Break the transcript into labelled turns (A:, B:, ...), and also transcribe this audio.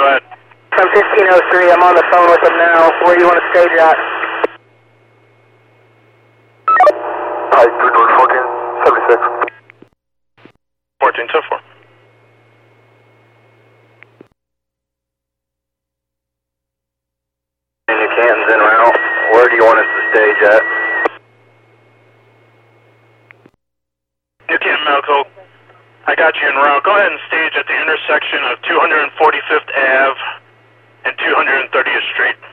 A: ahead.
B: From 1503, I'm on the phone with them now. Where do you want to stage at?
C: Hi, Blue North 1476.
A: 1424.
C: New Canton's en route. Where do you want us to stage at?
A: New Canton Medical. I got you en route. Go ahead and stage at the intersection of 245th Ave and 230th Street.